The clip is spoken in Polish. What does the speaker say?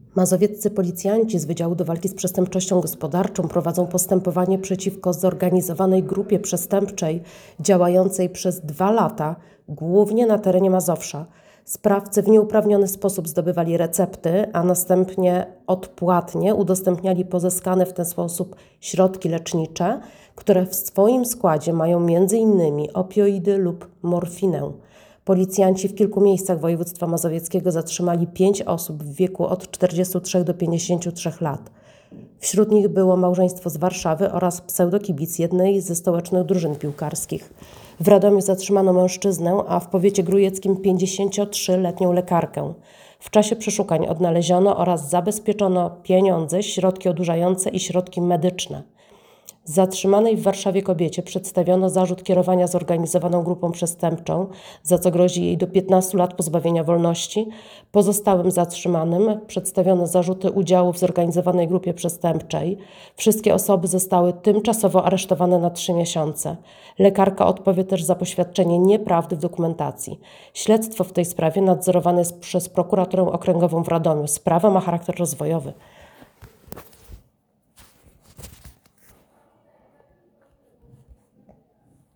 Mazowieccy policjanci z Wydziału do Walki z Przestępczością Gospodarczą prowadzą postępowanie przeciwko zorganizowanej grupie przestępczej działającej przez 2 lata, głównie na terenie Mazowsza. Sprawcy w nieuprawniony sposób zdobywali recepty, a następnie odpłatnie udostępniali pozyskane w ten sposób środki lecznicze, które w swoim składzie mają m.in. opioidy lub morfinę. Policjanci w kilku miejscach województwa mazowieckiego zatrzymali 5 osób w wieku od 43 do 53 lat. Wśród nich było małżeństwo z Warszawy oraz pseudokibic jednej ze stołecznych drużyn piłkarskich. W Radomiu zatrzymano mężczyznę, a w powiecie grójeckim 53-letnią lekarkę. W czasie przeszukań odnaleziono oraz zabezpieczono pieniądze, środki odurzające i środki medyczne. Zatrzymanej w Warszawie kobiecie przedstawiono zarzut kierowania zorganizowaną grupą przestępczą, za co grozi jej do 15 lat pozbawienia wolności. Pozostałym zatrzymanym przedstawiono zarzuty udziału w zorganizowanej grupie przestępczej. Wszystkie osoby zostały tymczasowo aresztowane na 3 miesiące. Lekarka odpowie też za poświadczenie nieprawdy w dokumentacji. Śledztwo w tej sprawie nadzorowane jest przez prokuraturę okręgową w Radomiu. Sprawa ma charakter rozwojowy.